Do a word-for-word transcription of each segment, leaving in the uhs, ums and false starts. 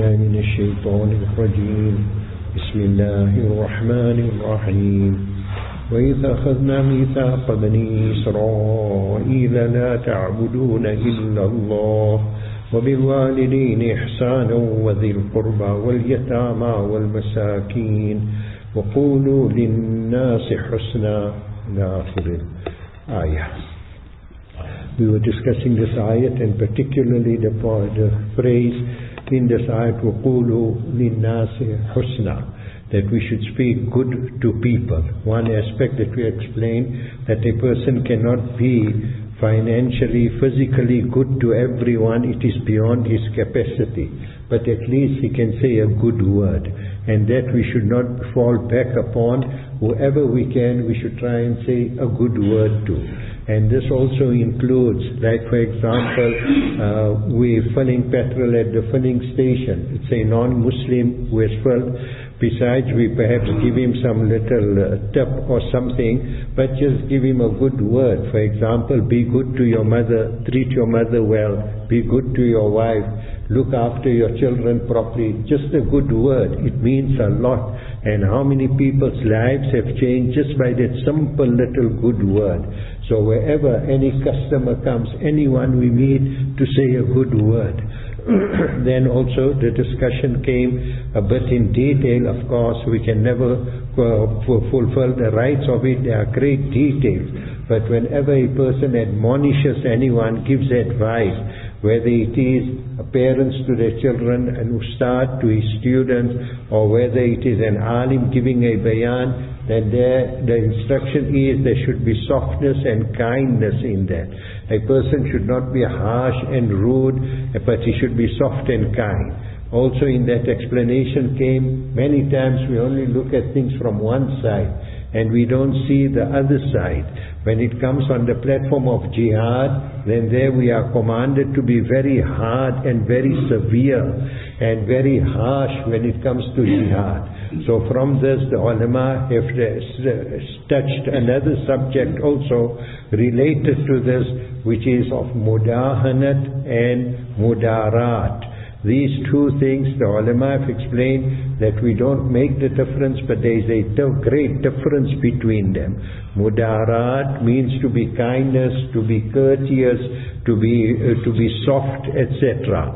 بالله من الشيطان الرجيم بسم الله الرحمن الرحيم وإذا أخذنا ميثاق بني إسرائيل لا تعبدون إلا الله وبالوالدين إحسانا وذي القربى واليتامى والمساكين وقولوا للناس حسنا إلى آخر الآية. We were discussing this ayat and particularly the, the phrase in this ayat وَقُولُوا لِلنَّاسِ حُسْنًا, that we should speak good to people. One aspect that we explained, that a person cannot be financially, physically good to everyone, it is beyond his capacity, but at least he can say a good word, and that we should not fall back upon. Whoever we can, we should try and say a good word to. And this also includes, like for example, uh, we're filling petrol at the filling station. It's a non-Muslim who has filled. Besides, we perhaps give him some little uh, tip or something, but just give him a good word. For example, be good to your mother, treat your mother well, be good to your wife, look after your children properly. Just a good word, it means a lot. And how many people's lives have changed just by that simple little good word. So wherever any customer comes, anyone we meet, to say a good word. Then also the discussion came a bit in detail. Of course, we can never uh, fulfill the rights of it. There are great details. But whenever a person admonishes anyone, gives advice, whether it is parents to their children, an ustad to his students, or whether it is an alim giving a bayan, then there, the instruction is there should be softness and kindness in that. A person should not be harsh and rude, but he should be soft and kind. Also in that explanation came, many times we only look at things from one side and we don't see the other side. When it comes on the platform of jihad, then there we are commanded to be very hard and very severe and very harsh when it comes to jihad. So from this, the ulama have touched another subject also related to this, which is of mudahanat and mudarat. These two things, the ulama have explained that we don't make the difference, but there is a great difference between them. Mudarat means to be kindness, to be courteous, to be uh, to be soft, et cetera.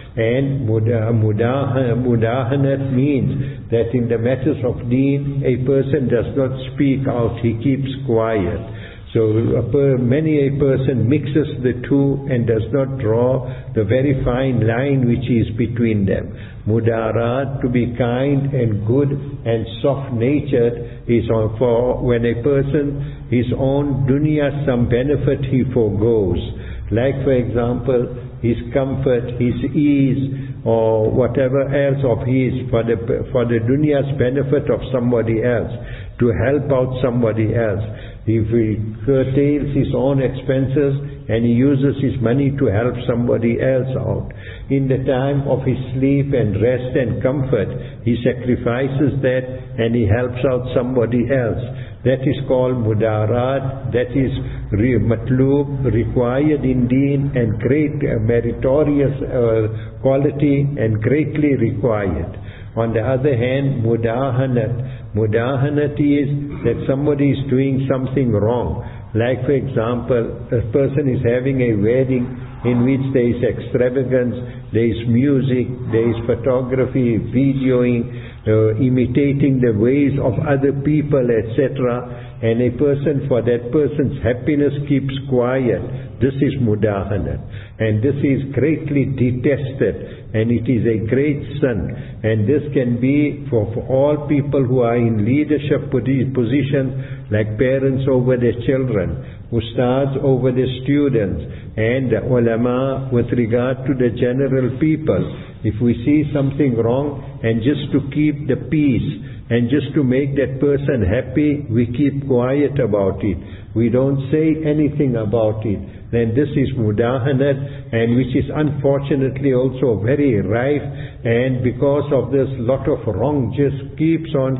And mudah, mudah, mudahanat means that in the matters of deen, a person does not speak out, he keeps quiet. So a per, many a person mixes the two and does not draw the very fine line which is between them. Mudarat, to be kind and good and soft-natured, is on for when a person, his own dunya, some benefit he forgoes. Like for example, his comfort, his ease, or whatever else of his, for the, for the dunya's benefit of somebody else, to help out somebody else. If he curtails his own expenses and he uses his money to help somebody else out, in the time of his sleep and rest and comfort, he sacrifices that and he helps out somebody else. That is called mudarat, that is re- matlub, required in deen, and great uh, meritorious uh, quality and greatly required. On the other hand, mudahanat. Mudahanat is that somebody is doing something wrong. Like for example, a person is having a wedding in which there is extravagance, there is music, there is photography, videoing, uh, imitating the ways of other people, et cetera. And a person, for that person's happiness, keeps quiet. This is mudahanat. And this is greatly detested, and it is a great sin. And this can be for, for all people who are in leadership positions, like parents over their children, ustads over their students, and the ulama with regard to the general people. If we see something wrong, and just to keep the peace, and just to make that person happy, we keep quiet about it. We don't say anything about it. Then this is mudahanat, and which is unfortunately also very rife, and because of this, lot of wrong just keeps on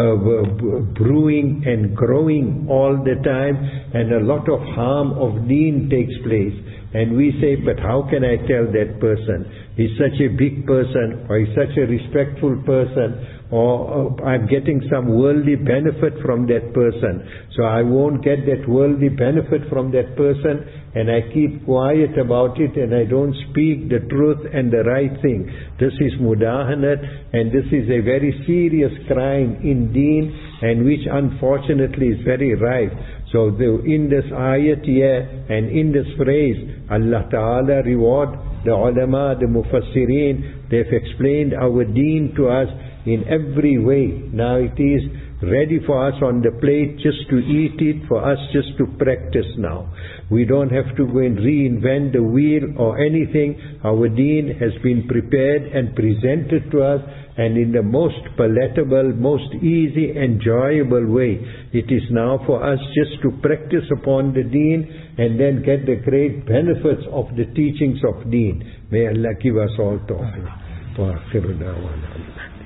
uh, brewing and growing all the time, and a lot of harm of deen takes place. and we say, but how can I tell that person? He's such a big person, or he's such a respectful person, or uh, I'm getting some worldly benefit from that person, so I won't get that worldly benefit from that person, and I keep quiet about it, and I don't speak the truth and the right thing. This is mudahanat, and this is a very serious crime in deen, and which unfortunately is very rife. So the, in this ayat here, and in this phrase, Allah Ta'ala reward the ulama, the mufassirin. They've explained our deen to us in every way. Now it is ready for us on the plate just to eat it, for us just to practice now. We don't have to go and reinvent the wheel or anything. Our deen has been prepared and presented to us, and in the most palatable, most easy, enjoyable way. It is now for us just to practice upon the deen and then get the great benefits of the teachings of deen. May Allah give us all tawfiq. Wa akhiru da'wana.